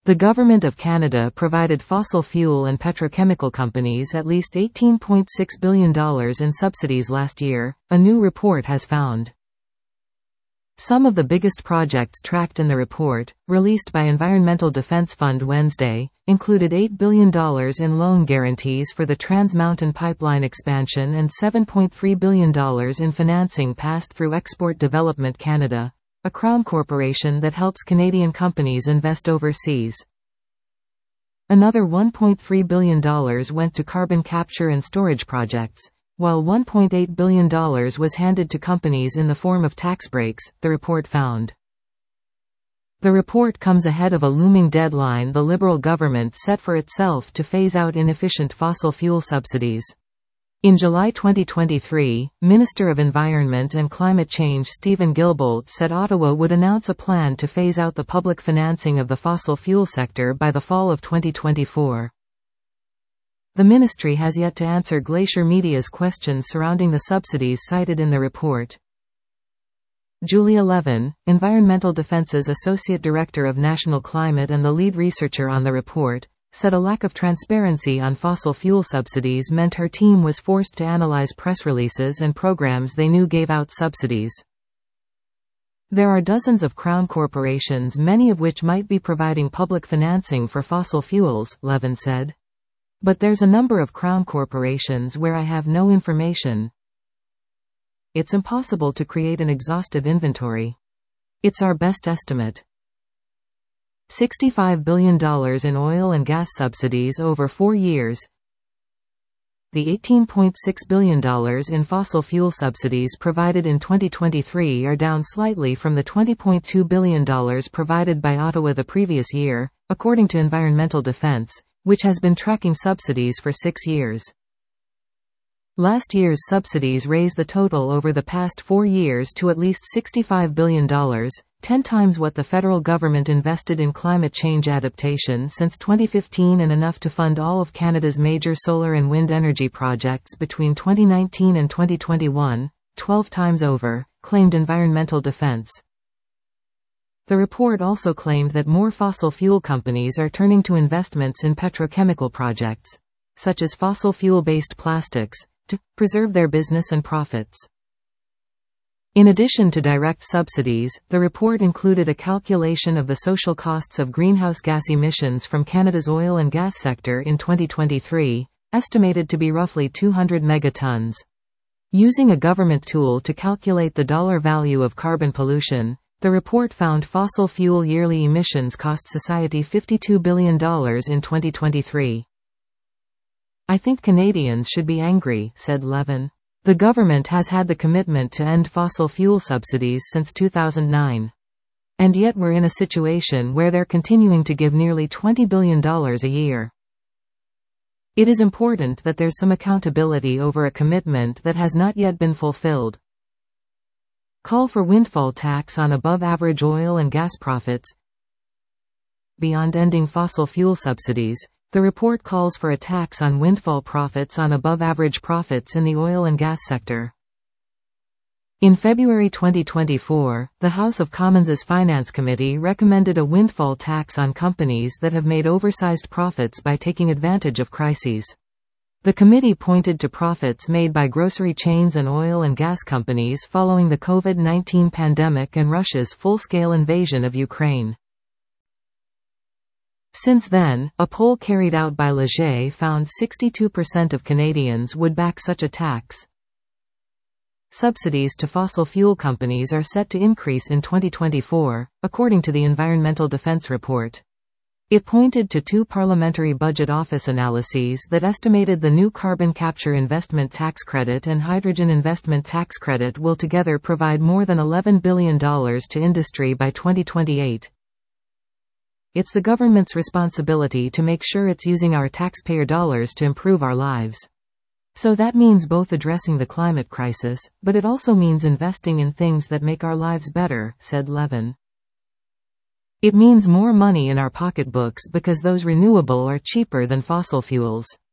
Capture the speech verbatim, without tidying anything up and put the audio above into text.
The Government of Canada provided fossil fuel and petrochemical companies at least eighteen point six billion dollars in subsidies last year, a new report has found. Some of the biggest projects tracked in the report, released by Environmental Defense Fund Wednesday, included eight billion dollars in loan guarantees for the Trans Mountain Pipeline expansion and seven point three billion dollars in financing passed through Export Development Canada, a Crown corporation that helps Canadian companies invest overseas. Another one point three billion dollars went to carbon capture and storage projects, while one point eight billion dollars was handed to companies in the form of tax breaks, the report found. The report comes ahead of a looming deadline the Liberal government set for itself to phase out inefficient fossil fuel subsidies. In July twenty twenty-three, Minister of Environment and Climate Change Stephen Guilbeault said Ottawa would announce a plan to phase out the public financing of the fossil fuel sector by the fall of twenty twenty-four. The ministry has yet to answer Glacier Media's questions surrounding the subsidies cited in the report. Julia Levin, Environmental Defense's Associate Director of National Climate and the lead researcher on the report, said a lack of transparency on fossil fuel subsidies meant her team was forced to analyze press releases and programs they knew gave out subsidies. There are dozens of Crown corporations, many of which might be providing public financing for fossil fuels, Levin said. But there's a number of Crown corporations where I have no information. It's impossible to create an exhaustive inventory. It's our best estimate. sixty-five billion dollars in oil and gas subsidies over four years. The eighteen point six billion dollars in fossil fuel subsidies provided in twenty twenty-three are down slightly from the twenty point two billion dollars provided by Ottawa the previous year, according to Environmental Defense, which has been tracking subsidies for six years. Last year's subsidies raised the total over the past four years to at least sixty-five billion dollars, ten times what the federal government invested in climate change adaptation since twenty fifteen and enough to fund all of Canada's major solar and wind energy projects between twenty nineteen and twenty twenty-one, twelve times over, claimed Environmental Defense. The report also claimed that more fossil fuel companies are turning to investments in petrochemical projects, such as fossil fuel-based plastics, to preserve their business and profits. In addition to direct subsidies, the report included a calculation of the social costs of greenhouse gas emissions from Canada's oil and gas sector in twenty twenty-three, estimated to be roughly two hundred megatons. Using a government tool to calculate the dollar value of carbon pollution, the report found fossil fuel yearly emissions cost society fifty-two billion dollars in twenty twenty-three. I think Canadians should be angry, said Levin. The government has had the commitment to end fossil fuel subsidies since two thousand nine. And yet we're in a situation where they're continuing to give nearly twenty billion dollars a year. It is important that there's some accountability over a commitment that has not yet been fulfilled. Call for windfall tax on above-average oil and gas profits. Beyond ending fossil fuel subsidies, the report calls for a tax on windfall profits on above-average profits in the oil and gas sector. In February twenty twenty-four, the House of Commons' Finance Committee recommended a windfall tax on companies that have made oversized profits by taking advantage of crises. The committee pointed to profits made by grocery chains and oil and gas companies following the COVID nineteen pandemic and Russia's full-scale invasion of Ukraine. Since then, a poll carried out by Leger found sixty-two percent of Canadians would back such a tax. Subsidies to fossil fuel companies are set to increase in twenty twenty-four, according to the Environmental Defense Report. It pointed to two Parliamentary Budget Office analyses that estimated the new Carbon Capture Investment Tax Credit and Hydrogen Investment Tax Credit will together provide more than eleven billion dollars to industry by twenty twenty-eight. It's the government's responsibility to make sure it's using our taxpayer dollars to improve our lives. So that means both addressing the climate crisis, but it also means investing in things that make our lives better, said Levin. It means more money in our pocketbooks because those renewable are cheaper than fossil fuels.